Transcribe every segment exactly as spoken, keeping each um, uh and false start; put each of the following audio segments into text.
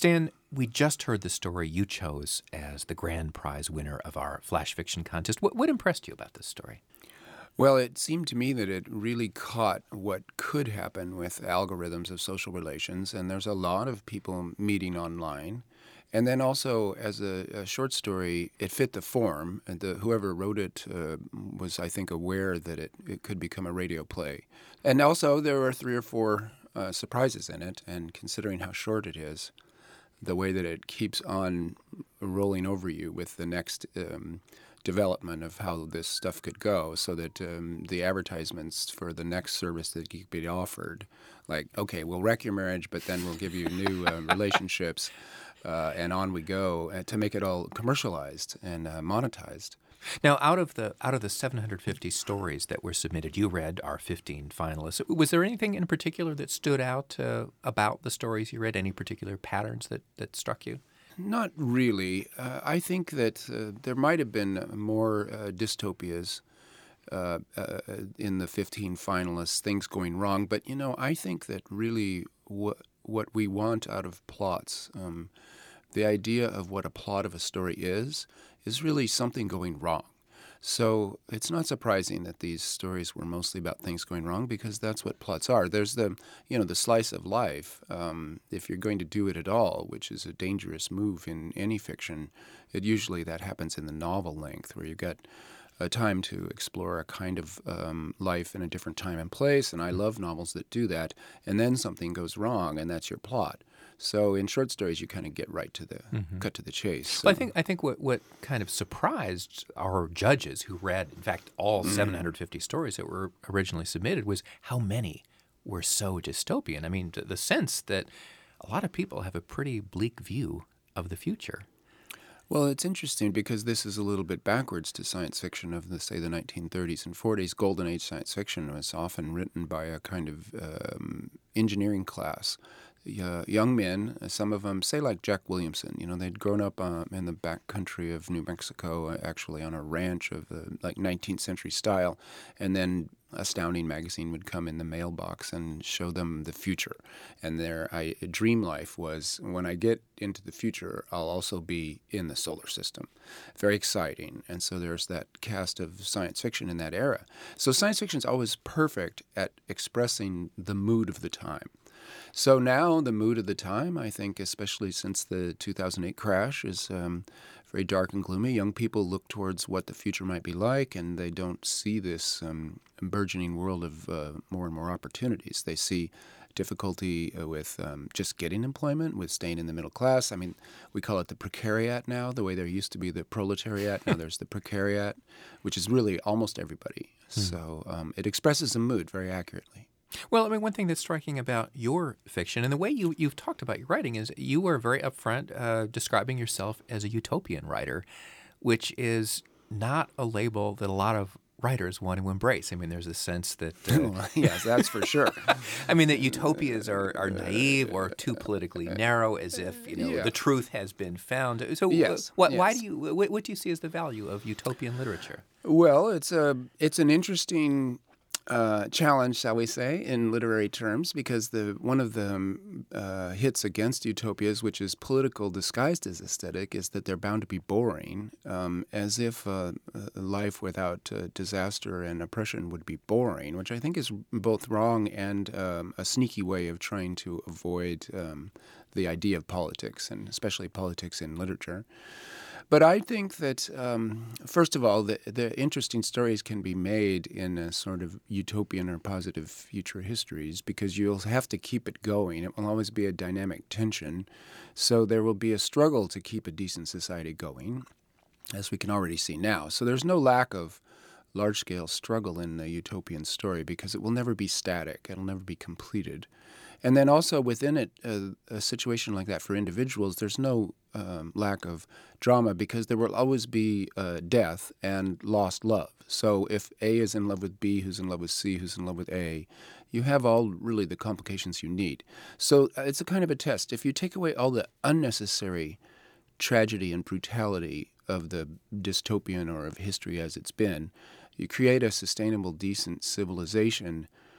Stan, we just heard the story you chose as the grand prize winner of our Flash Fiction contest. What, what impressed you about this story? Well, it seemed to me that it really caught what could happen with algorithms of social relations, and there's a lot of people meeting online. And then also, as a, a short story, it fit the form. And the, whoever wrote it uh, was, I think, aware that it, it could become a radio play. And also, there were three or four uh, surprises in it, and considering how short it is, the way that it keeps on rolling over you with the next um, development of how this stuff could go, so that um, the advertisements for the next service that could be offered, like, okay, we'll wreck your marriage, but then we'll give you new uh, relationships, uh, and on we go, uh, to make it all commercialized and uh, monetized. Now, out of the out of the seven hundred fifty stories that were submitted, you read our fifteen finalists. Was there anything in particular that stood out uh, about the stories you read? Any particular patterns that, that struck you? Not really. Uh, I think that uh, there might have been more uh, dystopias uh, uh, in the fifteen finalists, things going wrong. But, you know, I think that really what, what we want out of plots, um, the idea of what a plot of a story is, is really something going wrong. So it's not surprising that these stories were mostly about things going wrong, because that's what plots are. There's the, you know, the slice of life. Um, if you're going to do it at all, which is a dangerous move in any fiction, it usually that happens in the novel length, where you've got a time to explore a kind of um, life in a different time and place. And I love novels that do that. And then something goes wrong, and that's your plot. So in short stories, you kind of get right to the mm-hmm. cut to the chase. So. Well, I think I think what, what kind of surprised our judges who read, in fact, all mm. seven hundred fifty stories that were originally submitted was how many were so dystopian. I mean, the sense that a lot of people have a pretty bleak view of the future. Well, it's interesting because this is a little bit backwards to science fiction of, the, say, the nineteen thirties and forties. Golden Age science fiction was often written by a kind of um, engineering class. Uh, young men, some of them, say like Jack Williamson, you know, they'd grown up uh, in the back country of New Mexico, uh, actually on a ranch of uh, like nineteenth century style, and then Astounding magazine would come in the mailbox and show them the future. And their I, dream life was, when I get into the future, I'll also be in the solar system. Very exciting. And so there's that cast of science fiction in that era. So science fiction is always perfect at expressing the mood of the time. So now the mood of the time, I think, especially since the two thousand eight crash, is um, very dark and gloomy. Young people look towards what the future might be like, and they don't see this um, burgeoning world of uh, more and more opportunities. They see difficulty uh, with um, just getting employment, with staying in the middle class. I mean, we call it the precariat now, the way there used to be the proletariat. Now there's the precariat, which is really almost everybody. Hmm. So um, it expresses a mood very accurately. Well, I mean, one thing that's striking about your fiction and the way you, you've talked about your writing is you were very upfront uh, describing yourself as a utopian writer, which is not a label that a lot of writers want to embrace. I mean, there's a sense that... Uh, yes, that's for sure. I mean, that utopias are, are naive or too politically narrow, as if, you know, yeah. the truth has been found. So yes, what, yes. why do you, what, what do you see as the value of utopian literature? Well, it's a it's an interesting... Uh, challenge, shall we say, in literary terms, because the one of the um, uh, hits against utopias, which is political disguised as aesthetic, is that they're bound to be boring, um, as if uh, a life without uh, disaster and oppression would be boring, which I think is both wrong and um, a sneaky way of trying to avoid um, the idea of politics, and especially politics in literature. But I think that, um, first of all, the, the interesting stories can be made in a sort of utopian or positive future histories, because you'll have to keep it going. It will always be a dynamic tension. So there will be a struggle to keep a decent society going, as we can already see now. So there's no lack of large-scale struggle in the utopian story, because it will never be static. It'll never be completed. And then also within it, uh, a situation like that for individuals, there's no um, lack of drama, because there will always be uh, death and lost love. So if A is in love with B, who's in love with C, who's in love with A, you have all really the complications you need. So uh, it's a kind of a test. If you take away all the unnecessary tragedy and brutality of the dystopian or of history as it's been, you create a sustainable, decent civilization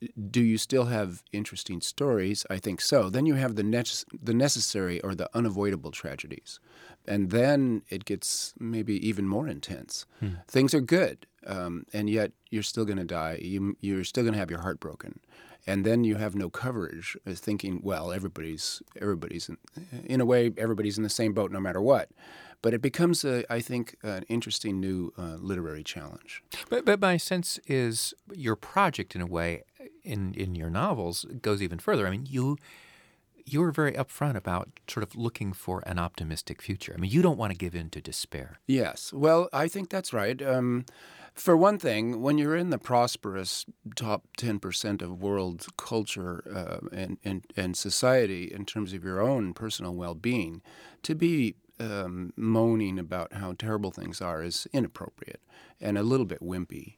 do you still have interesting stories? I think so. Then you have the ne- the necessary or the unavoidable tragedies. And then it gets maybe even more intense. Hmm. Things are good, um, and yet you're still going to die. You, you're still going to have your heart broken. And then you have no coverage, as thinking, well, everybody's, everybody's in, in a way, everybody's in the same boat no matter what. But it becomes, a, I think, an interesting new uh, literary challenge. But but my sense is your project, in a way, in, in your novels, goes even further. I mean, you you were very upfront about sort of looking for an optimistic future. I mean, you don't want to give in to despair. Yes. Well, I think that's right. Um, for one thing, when you're in the prosperous top ten percent of world culture uh, and, and, and society in terms of your own personal well-being, to be um, moaning about how terrible things are is inappropriate and a little bit wimpy.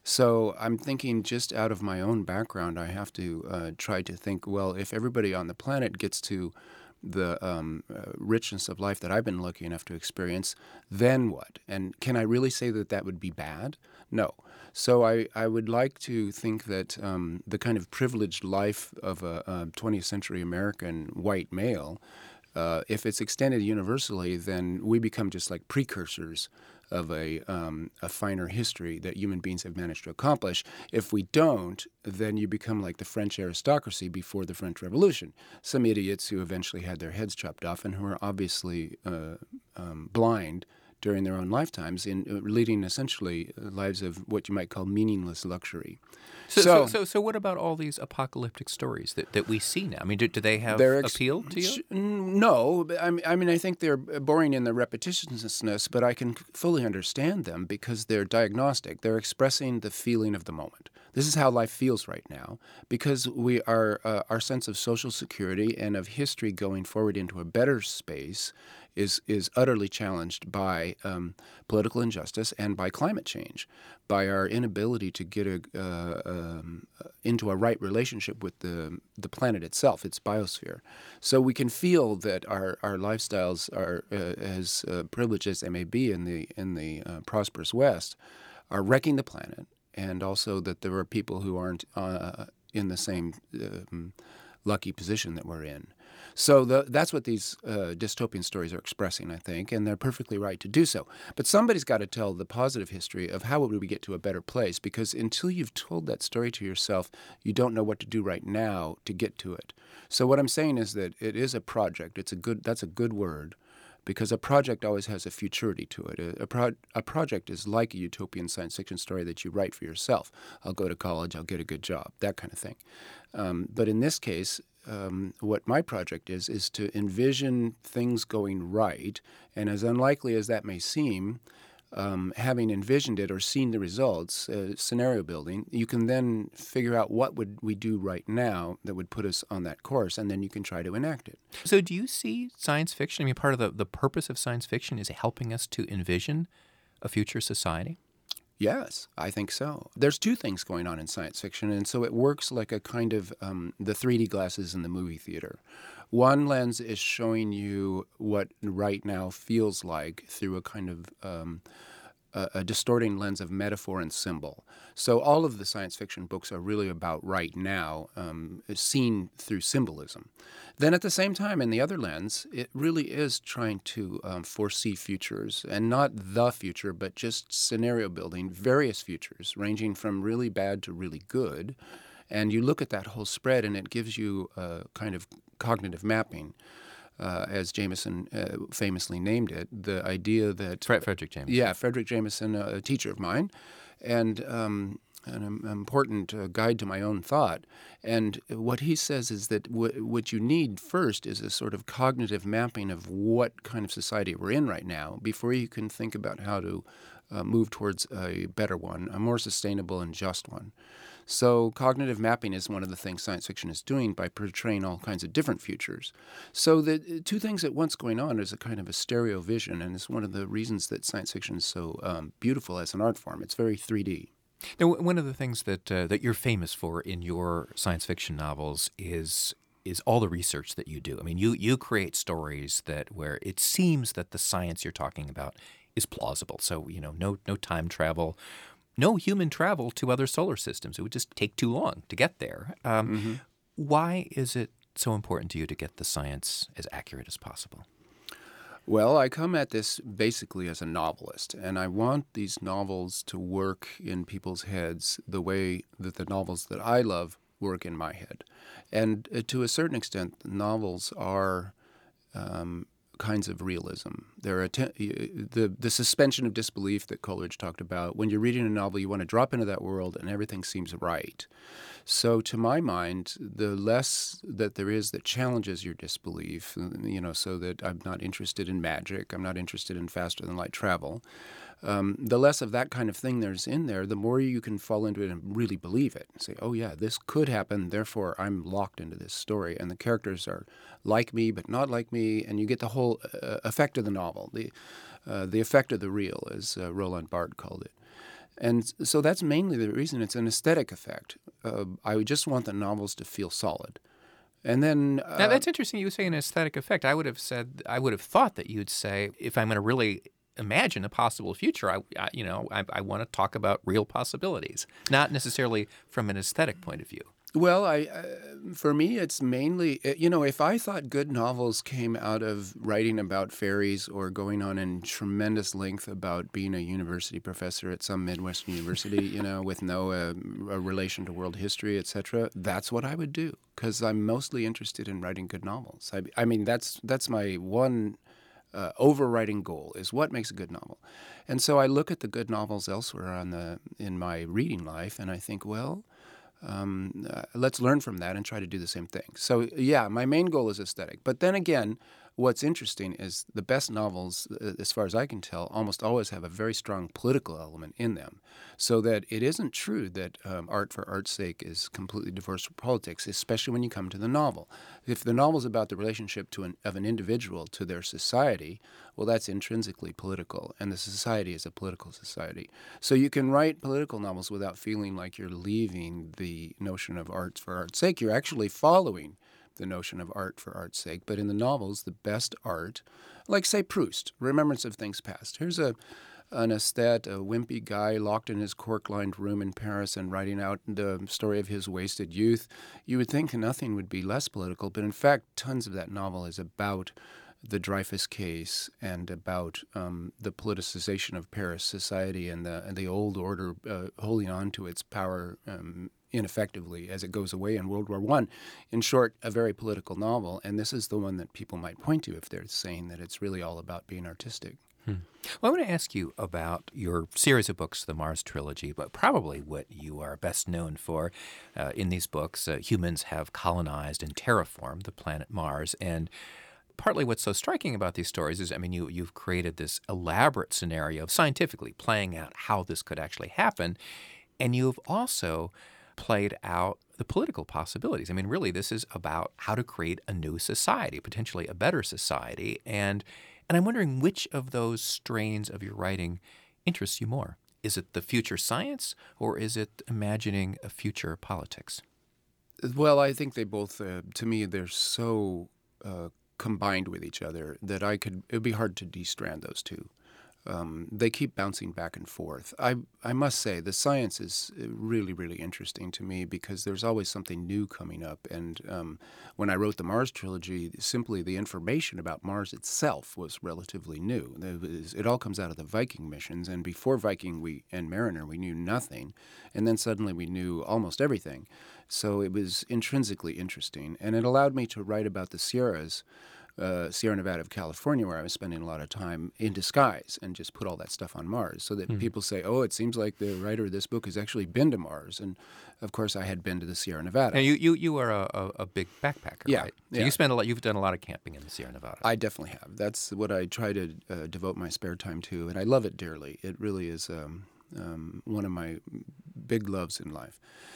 So I'm thinking just out of my own background, I have to uh, try to think, well, if everybody on the planet gets to the um, uh, richness of life that I've been lucky enough to experience, then what? And can I really say that that would be bad? No. So I, I would like to think that um, the kind of privileged life of a, a twentieth century American white male, uh, if it's extended universally, then we become just like precursors of a, um, a finer history that human beings have managed to accomplish. If we don't, then you become like the French aristocracy before the French Revolution. Some idiots who eventually had their heads chopped off and who are obviously uh, um, blind during their own lifetimes, in uh, leading essentially lives of what you might call meaningless luxury. So, so, so, so what about all these apocalyptic stories that, that we see now? I mean, do, do they have ex- appeal to you? No. I mean, I mean, I think they're boring in their repetitiousness, but I can fully understand them because they're diagnostic. They're expressing the feeling of the moment. This is how life feels right now because we are, uh, our sense of social security and of history going forward into a better space is is utterly challenged by um, political injustice and by climate change, by our inability to get a, uh, um, into a right relationship with the the planet itself, its biosphere. So we can feel that our, our lifestyles are uh, as uh, privileged as they may be in the in the uh, prosperous West, are wrecking the planet, and also that there are people who aren't uh, in the same um, lucky position that we're in. So the, that's what these uh, dystopian stories are expressing, I think, and they're perfectly right to do so. But somebody's got to tell the positive history of how would we get to a better place, because until you've told that story to yourself, you don't know what to do right now to get to it. So what I'm saying is that it is a project. It's a good. That's a good word, because a project always has a futurity to it. A, a, pro, a project is like a utopian science fiction story that you write for yourself. I'll go to college, I'll get a good job, that kind of thing. Um, but in this case, um, what my project is, is to envision things going right, and as unlikely as that may seem, Um, having envisioned it or seen the results, uh, scenario building, you can then figure out what would we do right now that would put us on that course, and then you can try to enact it. So do you see science fiction, I mean, part of the, the purpose of science fiction is helping us to envision a future society? Yes, I think so. There's two things going on in science fiction, and so it works like a kind of um, the three D glasses in the movie theater. One lens is showing you what right now feels like through a kind of um, a, a distorting lens of metaphor and symbol. So all of the science fiction books are really about right now, um, seen through symbolism. Then at the same time, in the other lens, it really is trying to um, foresee futures, and not the future, but just scenario building, various futures, ranging from really bad to really good. And you look at that whole spread, and it gives you a kind of cognitive mapping, uh, as Jameson uh, famously named it, the idea that... Fred, Frederick Jameson. Yeah, Frederick Jameson, a teacher of mine, and um, an important uh, guide to my own thought. And what he says is that w- what you need first is a sort of cognitive mapping of what kind of society we're in right now before you can think about how to uh, move towards a better one, a more sustainable and just one. So cognitive mapping is one of the things science fiction is doing by portraying all kinds of different futures. So the two things at once going on is a kind of a stereo vision, and it's one of the reasons that science fiction is so um, beautiful as an art form. It's very three D. Now, one of the things that uh, that you're famous for in your science fiction novels is is all the research that you do. I mean, you you create stories that where it seems that the science you're talking about is plausible. So, you know, no no time travel, no human travel to other solar systems. It would just take too long to get there. Um, Mm-hmm. Why is it so important to you to get the science as accurate as possible? Well, I come at this basically as a novelist, and I want these novels to work in people's heads the way that the novels that I love work in my head. And uh, to a certain extent, novels are um, kinds of realism. They're att- the, the suspension of disbelief that Coleridge talked about. When you're reading a novel, you want to drop into that world and everything seems right. So to my mind, the less that there is that challenges your disbelief, you know, so that I'm not interested in magic, I'm not interested in faster than light travel, um, the less of that kind of thing there's in there, the more you can fall into it and really believe it. Say, oh yeah, this could happen, therefore I'm locked into this story. And the characters are like me but not like me, and you get the whole uh, effect of the novel, the, uh, the effect of the real, as uh, Roland Barthes called it. And so that's mainly the reason. It's an aesthetic effect. Uh, I just want the novels to feel solid. And then uh, Now, that's interesting. You say an aesthetic effect. I would have said, I would have thought that you'd say, if I'm going to really imagine a possible future, I, I you know, I, I want to talk about real possibilities, not necessarily from an aesthetic point of view. Well, I, uh, for me, it's mainly, you know, if I thought good novels came out of writing about fairies or going on in tremendous length about being a university professor at some Midwestern university, you know, with no uh, a relation to world history, et cetera, that's what I would do, because I'm mostly interested in writing good novels. I, I mean, that's that's my one uh, overriding goal, is what makes a good novel. And so I look at the good novels elsewhere on the in my reading life, and I think, well, Um, uh, let's learn from that and try to do the same thing. So, yeah, my main goal is aesthetic. But then again, what's interesting is the best novels, uh, as far as I can tell, almost always have a very strong political element in them. So that it isn't true that um, art for art's sake is completely divorced from politics, especially when you come to the novel. If the novel's about the relationship to an, of an individual to their society, well, that's intrinsically political, and the society is a political society. So you can write political novels without feeling like you're leaving the notion of art for art's sake. You're actually following the notion of art for art's sake. But in the novels, the best art, like, say, Proust, Remembrance of Things Past. Here's a an aesthete, a wimpy guy locked in his cork-lined room in Paris and writing out the story of his wasted youth. You would think nothing would be less political, but in fact, tons of that novel is about the Dreyfus case and about um, the politicization of Paris society and the, and the old order uh, holding on to its power um, ineffectively as it goes away in World War One. In short, a very political novel, and this is the one that people might point to if they're saying that it's really all about being artistic. Hmm. Well, I want to ask you about your series of books, the Mars Trilogy, but probably what you are best known for. Uh, in these books, uh, humans have colonized and terraformed the planet Mars, and partly what's so striking about these stories is, I mean, you, you've created this elaborate scenario of scientifically playing out how this could actually happen, and you've also played out the political possibilities. I mean, really, this is about how to create a new society, potentially a better society, and and I'm wondering which of those strains of your writing interests you more. Is it the future science, or is it imagining a future politics? Well, I think they both, uh, to me, they're so uh, combined with each other that I could, it would be hard to de-strand those two. Um, they keep bouncing back and forth. I I must say, the science is really, really interesting to me because there's always something new coming up. And um, when I wrote the Mars Trilogy, simply the information about Mars itself was relatively new. It, was, it all comes out of the Viking missions, and before Viking we and Mariner, we knew nothing. And then suddenly we knew almost everything. So it was intrinsically interesting. And it allowed me to write about the Sierras, Uh, Sierra Nevada of California, where I was spending a lot of time in disguise, and just put all that stuff on Mars so that mm. people say, oh, it seems like the writer of this book has actually been to Mars. And, of course, I had been to the Sierra Nevada. And you, you, you are a, a, a big backpacker, yeah, right? So yeah. you spend a lot, you've done a lot of camping in the Sierra Nevada. I definitely have. That's what I try to uh, devote my spare time to, and I love it dearly. It really is um, um, one of my big loves in life.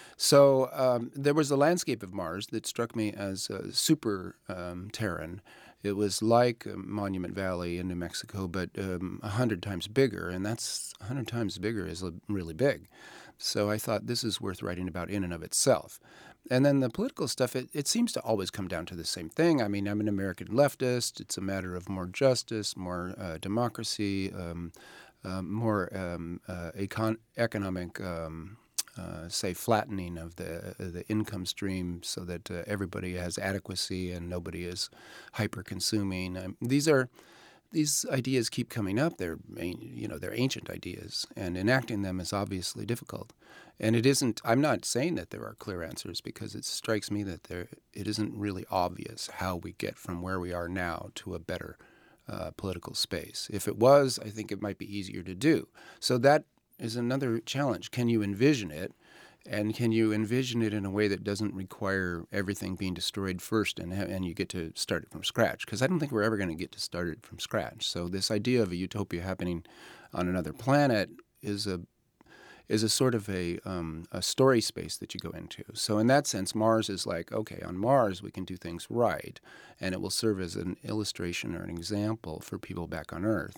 So um, there was a landscape of Mars that struck me as uh, super um, Terran. It was like Monument Valley in New Mexico, but um, a hundred times bigger, and that's a hundred times bigger is really big. So I thought this is worth writing about in and of itself. And then the political stuff, it, it seems to always come down to the same thing. I mean, I'm an American leftist. It's a matter of more justice, more uh, democracy, um, um, more um, uh, econ- economic, um, uh, say, flattening of the uh, the income stream, so that uh, everybody has adequacy and nobody is hyper-consuming. Um, these are these ideas keep coming up. They're you know they're ancient ideas, and enacting them is obviously difficult. And it isn't. I'm not saying that there are clear answers, because it strikes me that there it isn't really obvious how we get from where we are now to a better uh, political space. If it was, I think it might be easier to do. So that is another challenge. Can you envision it? And can you envision it in a way that doesn't require everything being destroyed first, and and you get to start it from scratch? Because I don't think we're ever going to get to start it from scratch. So this idea of a utopia happening on another planet is a is a sort of a um, a story space that you go into. So in that sense, Mars is like, okay, on Mars we can do things right, and it will serve as an illustration or an example for people back on Earth.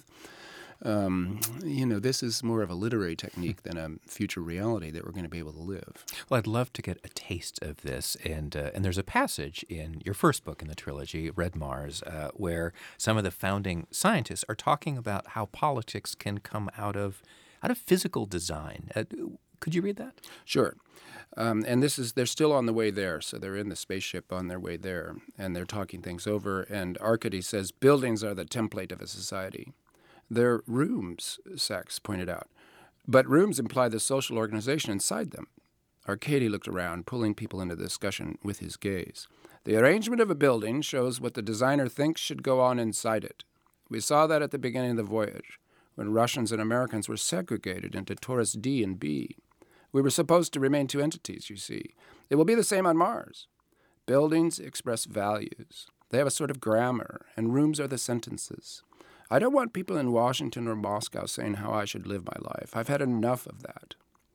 Um, you know, this is more of a literary technique than a future reality that we're going to be able to live. Well, I'd love to get a taste of this. And uh, and there's a passage in your first book in the trilogy, Red Mars, uh, where some of the founding scientists are talking about how politics can come out of out of physical design. Uh, could you read that? Sure. Um, and this is, they're still on the way there. So they're in the spaceship on their way there, and they're talking things over. And Arcady says, buildings are the template of a society. They're rooms, Sachs pointed out. But rooms imply the social organization inside them. Arcady looked around, pulling people into the discussion with his gaze. The arrangement of a building shows what the designer thinks should go on inside it. We saw that at the beginning of the voyage, when Russians and Americans were segregated into Taurus D and B. We were supposed to remain two entities, you see. It will be the same on Mars. Buildings express values. They have a sort of grammar, and rooms are the sentences. I don't want people in Washington or Moscow saying how I should live my life. I've had enough of that.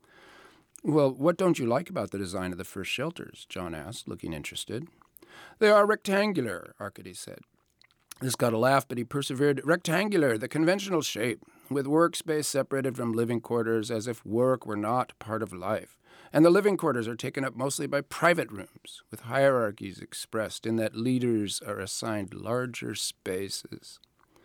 Well, what don't you like about the design of the first shelters? John asked, looking interested. They are rectangular, Arcady said. This got a laugh, but he persevered. Rectangular, the conventional shape, with workspace separated from living quarters as if work were not part of life. And the living quarters are taken up mostly by private rooms, with hierarchies expressed in that leaders are assigned larger spaces.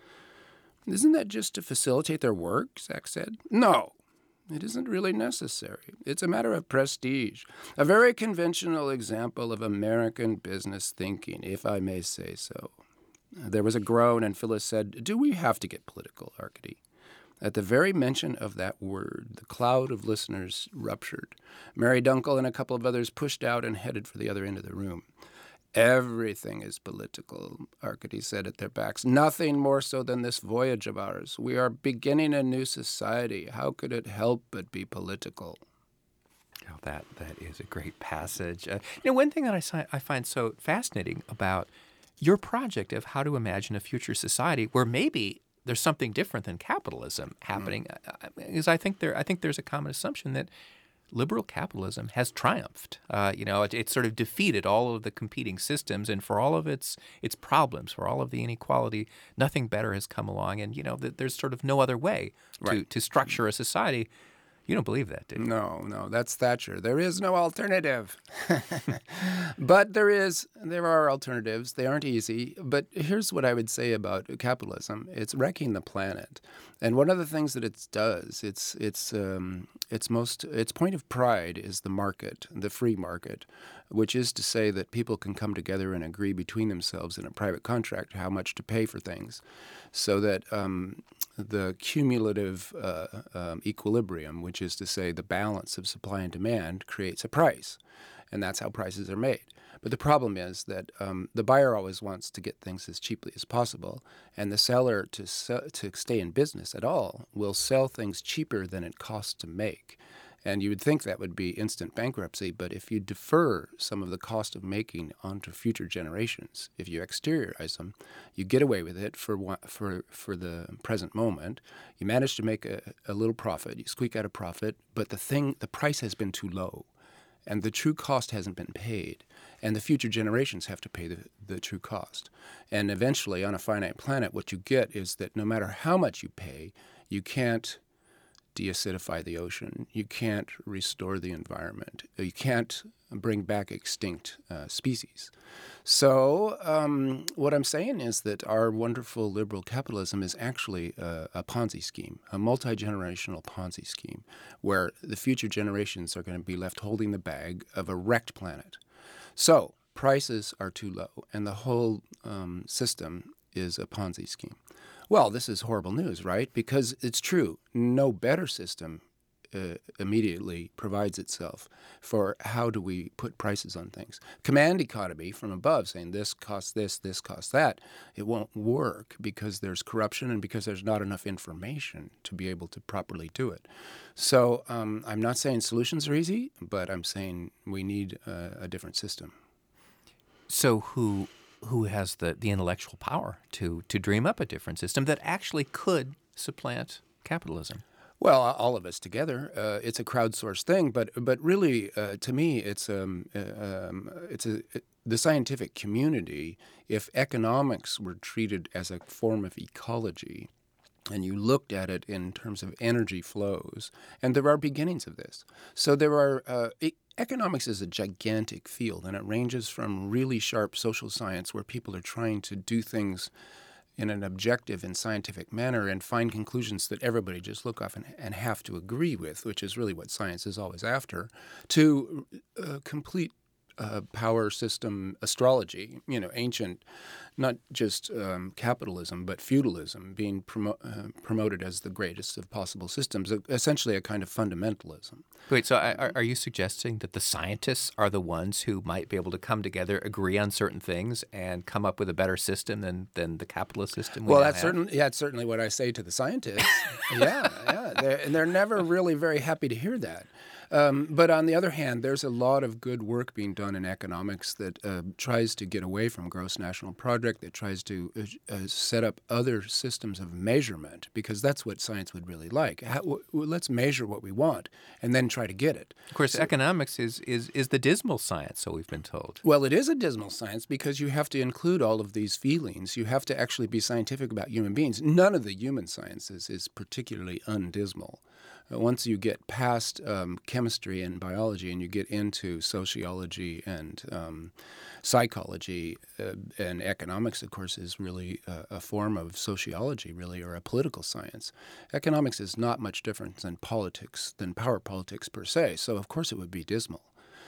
Isn't that just to facilitate their work? Sachs said. No, it isn't really necessary. It's a matter of prestige. A very conventional example of American business thinking, if I may say so. There was a groan, and Phyllis said, do we have to get political, Arcady? At the very mention of that word, the cloud of listeners ruptured. Mary Dunkel and a couple of others pushed out and headed for the other end of the room. Everything is political, Arcady said at their backs. Nothing more so than this voyage of ours. We are beginning a new society. How could it help but be political? Oh, that that is a great passage. Uh, you know, one thing that I, si- I find so fascinating about your project of how to imagine a future society where maybe there's something different than capitalism happening mm. is I think there I think there's a common assumption that liberal capitalism has triumphed. Uh, you know, it, it's sort of defeated all of the competing systems, and for all of its its problems, for all of the inequality, nothing better has come along. And you know, th- there's sort of no other way to right. to structure a society. You don't believe that, do you? No, no, that's Thatcher. There is no alternative. But there is, there are alternatives. They aren't easy. But here's what I would say about capitalism. It's wrecking the planet. And one of the things that it does, it's it's um, its most its point of pride is the market, the free market, which is to say that people can come together and agree between themselves in a private contract how much to pay for things, so that um, the cumulative uh, um, equilibrium, which is to say the balance of supply and demand, creates a price, and that's how prices are made. But the problem is that um, the buyer always wants to get things as cheaply as possible, and the seller, to se- to stay in business at all, will sell things cheaper than it costs to make. And you would think that would be instant bankruptcy, but if you defer some of the cost of making onto future generations, if you exteriorize them, you get away with it for one, for for the present moment. You manage to make a, a little profit, you squeak out a profit, but the thing, the price has been too low, and the true cost hasn't been paid, and the future generations have to pay the, the true cost. And eventually, on a finite planet, what you get is that no matter how much you pay, you can't deacidify the ocean. You can't restore the environment. You can't bring back extinct uh, species. So um, what I'm saying is that our wonderful liberal capitalism is actually a, a Ponzi scheme, a multi-generational Ponzi scheme, where the future generations are going to be left holding the bag of a wrecked planet. So prices are too low, and the whole um, system is a Ponzi scheme. Well, this is horrible news, right? Because it's true. No better system uh, immediately provides itself for how do we put prices on things. Command economy from above, saying this costs this, this costs that, it won't work because there's corruption and because there's not enough information to be able to properly do it. So um, I'm not saying solutions are easy, but I'm saying we need a, a different system. So who who has the, the intellectual power to, to dream up a different system that actually could supplant capitalism? Well, all of us together. Uh, it's a crowdsourced thing, but but really, uh, to me, it's um, uh, um, it's a it, the scientific community. If economics were treated as a form of ecology, and you looked at it in terms of energy flows, and there are beginnings of this. So there are. Uh, it, Economics is a gigantic field, and it ranges from really sharp social science, where people are trying to do things in an objective and scientific manner and find conclusions that everybody just look off and, and have to agree with, which is really what science is always after, to uh, complete uh, power system astrology, you know, ancient, not just um, capitalism, but feudalism being promo- uh, promoted as the greatest of possible systems, essentially a kind of fundamentalism. Wait, so are, are you suggesting that the scientists are the ones who might be able to come together, agree on certain things, and come up with a better system than, than the capitalist system we Well, now that's have? certain, yeah, that's certainly what I say to the scientists. yeah, yeah. They're, and they're never really very happy to hear that. Um, but on the other hand, there's a lot of good work being done in economics that uh, tries to get away from gross national product, that tries to uh, uh, set up other systems of measurement, because that's what science would really like. How, w- let's measure what we want and then try to get it. Of course, So, economics is, is, is the dismal science, so we've been told. well, it is a dismal science because you have to include all of these feelings. You have to actually be scientific about human beings. None of the human sciences is particularly undismal. Uh, once you get past um, chemistry and biology and you get into sociology and um, psychology uh, and economics, of course, is really uh, a form of sociology, really, or a political science. Economics is not much different than politics, than power politics per se, so of course it would be dismal.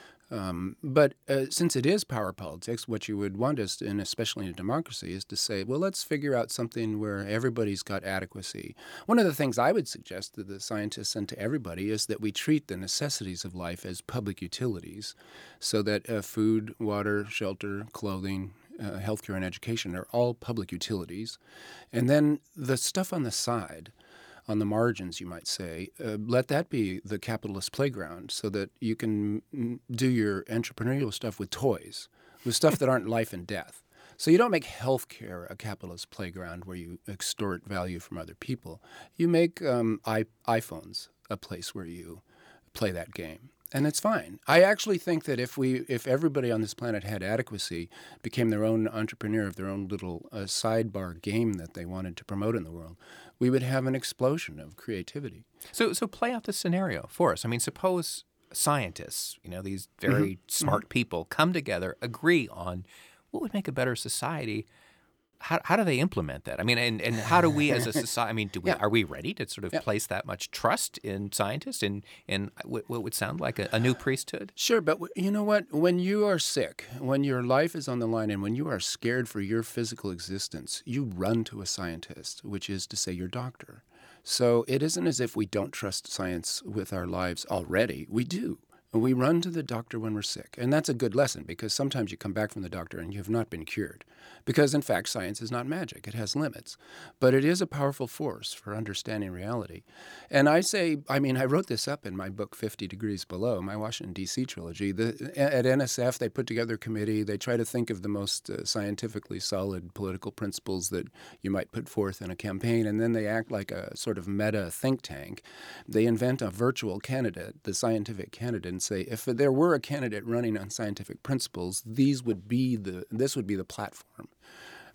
Um, but uh, since it is power politics, what you would want us, to, and especially in a democracy, is to say, well, let's figure out something where everybody's got adequacy. One of the things I would suggest to the scientists and to everybody is that we treat the necessities of life as public utilities, so that uh, food, water, shelter, clothing, uh, healthcare, and education are all public utilities. And then the stuff on the side, on the margins, you might say, uh, let that be the capitalist playground so that you can mm, do your entrepreneurial stuff with toys, with stuff that aren't life and death. So you don't make healthcare a capitalist playground where you extort value from other people. You make um, I- iPhones a place where you play that game. And it's fine. I actually think that if we, if everybody on this planet had adequacy, became their own entrepreneur of their own little uh, sidebar game that they wanted to promote in the world, we would have an explosion of creativity. So, so play out this scenario for us. I mean, suppose scientists, you know, these very mm-hmm. smart mm-hmm. people come together, agree on what would make a better society. How how do they implement that? I mean, and, and how do we as a society, I mean, do we yeah. are we ready to sort of yeah. place that much trust in scientists and in what would sound like a, a new priesthood? Sure, but you know what? When you are sick, when your life is on the line, and when you are scared for your physical existence, you run to a scientist, which is to say your doctor. So it isn't as if we don't trust science with our lives already. We do. We run to the doctor when we're sick. And that's a good lesson, because sometimes you come back from the doctor and you have not been cured. Because, in fact, science is not magic. It has limits. But it is a powerful force for understanding reality. And I say, I mean, I wrote this up in my book, fifty Degrees Below, my Washington, D C trilogy. The, at N S F, they put together a committee. They try to think of the most uh, scientifically solid political principles that you might put forth in a campaign. And then they act like a sort of meta think tank. They invent a virtual candidate, the scientific candidate, and say, if there were a candidate running on scientific principles, these would be the this would be the platform.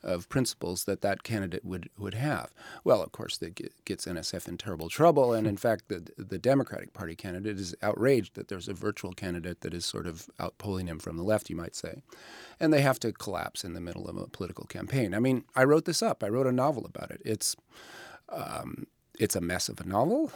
of principles that that candidate would, would have. Well, of course, that gets N S F in terrible trouble, and in fact, the the Democratic Party candidate is outraged that there's a virtual candidate that is sort of outpulling him from the left, you might say. And they have to collapse in the middle of a political campaign. I mean, I wrote this up. I wrote a novel about it. It's um, it's a mess of a novel.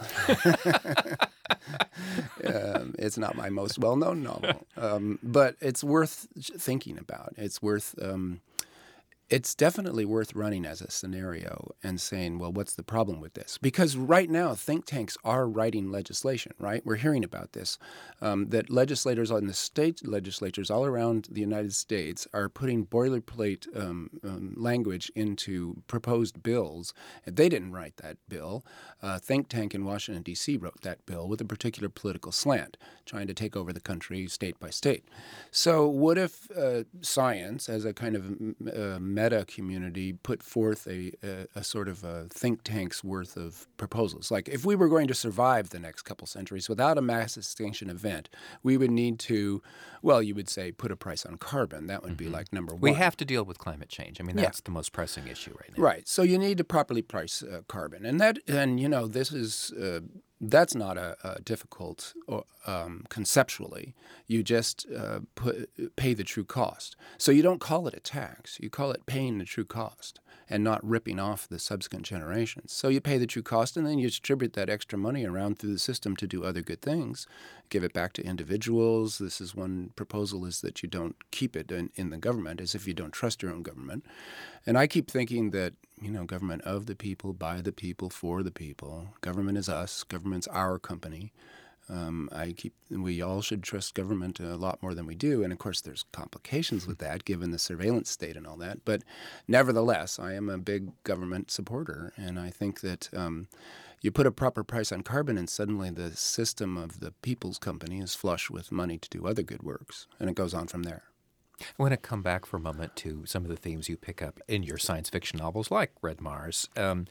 um, it's not my most well-known novel, um, but it's worth thinking about. It's worth um, it's definitely worth running as a scenario and saying, well, what's the problem with this? Because right now, think tanks are writing legislation, right? We're hearing about this, um, that legislators in the state legislatures all around the United States are putting boilerplate um, um, language into proposed bills. And they didn't write that bill. A think tank in Washington, D C wrote that bill with a particular political slant, trying to take over the country state by state. So what if uh, science, as a kind of uh, meta community, put forth a, a, a sort of a think tank's worth of proposals? Like, if we were going to survive the next couple centuries without a mass extinction event, we would need to, well, you would say, put a price on carbon. That would mm-hmm. be like number one. We have to deal with climate change. I mean, that's yeah. the most pressing issue right now. Right. So you need to properly price uh, carbon. And that, and you know, this is... Uh, That's not a, a difficult um, conceptually. You just uh, put, pay the true cost. So you don't call it a tax. You call it paying the true cost and not ripping off the subsequent generations. So you pay the true cost, and then you distribute that extra money around through the system to do other good things. Give it back to individuals. This is one proposal, is that you don't keep it in, in the government, as if you don't trust your own government. And I keep thinking that, you know, government of the people, by the people, for the people. Government is us. Government's our company. Um, I keep. We all should trust government a lot more than we do. And, of course, there's complications with that, given the surveillance state and all that. But nevertheless, I am a big government supporter. And I think that um, you put a proper price on carbon, and suddenly the system of the people's company is flush with money to do other good works. And it goes on from there. I want to come back for a moment to some of the themes you pick up in your science fiction novels, like Red Mars. Um,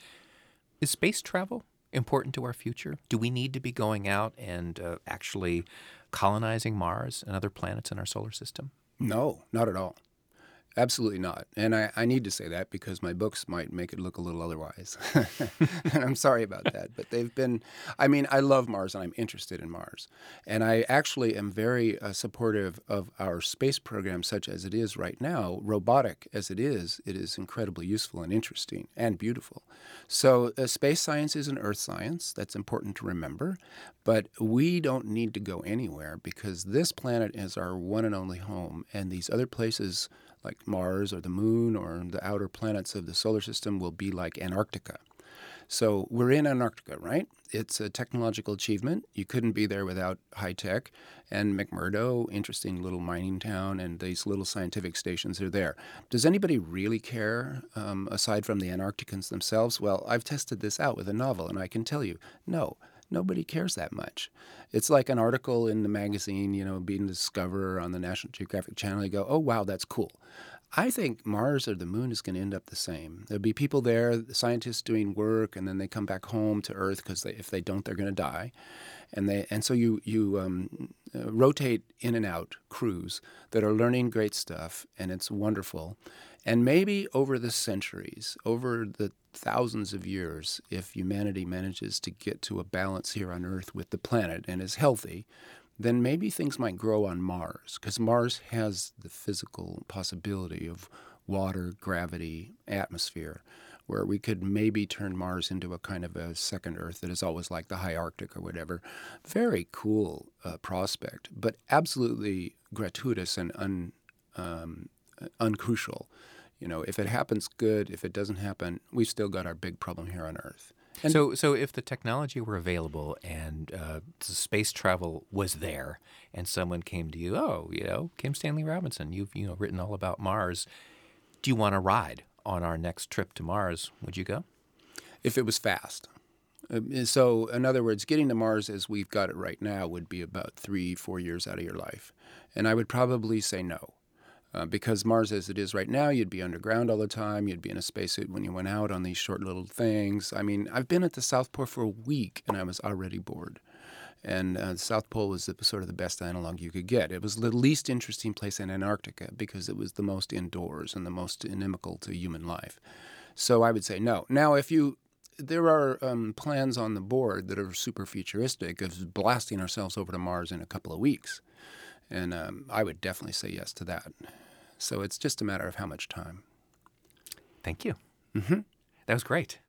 is space travel important to our future? Do we need to be going out and uh, actually colonizing Mars and other planets in our solar system? No, not at all. Absolutely not. And I, I need to say that because my books might make it look a little otherwise. And I'm sorry about that. But they've been, I mean, I love Mars and I'm interested in Mars. And I actually am very uh, supportive of our space program such as it is right now. Robotic as it is, it is incredibly useful and interesting and beautiful. So uh, space science is an earth science. That's important to remember. But we don't need to go anywhere because this planet is our one and only home. And these other places like Mars or the Moon or the outer planets of the solar system will be like Antarctica. So we're in Antarctica, right? It's a technological achievement. You couldn't be there without high tech. And McMurdo, interesting little mining town, and these little scientific stations are there. Does anybody really care, um, aside from the Antarcticans themselves? Well, I've tested this out with a novel, and I can tell you, no. Nobody cares that much. It's like an article in the magazine, you know, being discovered on the National Geographic Channel. You go, oh, wow, that's cool. I think Mars or the Moon is going to end up the same. There'll be people there, scientists doing work, and then they come back home to Earth because they, if they don't, they're going to die. And they and so you you um, uh, rotate in and out crews that are learning great stuff, and it's wonderful. And maybe over the centuries, over the thousands of years, if humanity manages to get to a balance here on Earth with the planet and is healthy, then maybe things might grow on Mars, because Mars has the physical possibility of water, gravity, atmosphere, where we could maybe turn Mars into a kind of a second Earth that is always like the high Arctic or whatever. Very cool uh, prospect, but absolutely gratuitous and un, um, uncrucial. You know, if it happens, good. If it doesn't happen, we've still got our big problem here on Earth. And so, so if the technology were available and uh, space travel was there, and someone came to you, oh, you know, Kim Stanley Robinson, you've you know written all about Mars. Do you want to ride on our next trip to Mars? Would you go? If it was fast. Uh, so, in other words, getting to Mars as we've got it right now would be about three, four years out of your life, and I would probably say no. Uh, because Mars as it is right now, you'd be underground all the time. You'd be in a spacesuit when you went out on these short little things. I mean, I've been at the South Pole for a week, and I was already bored. And uh, the South Pole was the, sort of the best analog you could get. It was the least interesting place in Antarctica because it was the most indoors and the most inimical to human life. So I would say no. Now, if you, there are um, plans on the board that are super futuristic of blasting ourselves over to Mars in a couple of weeks. And um, I would definitely say yes to that. So it's just a matter of how much time. Thank you. Mm-hmm. That was great.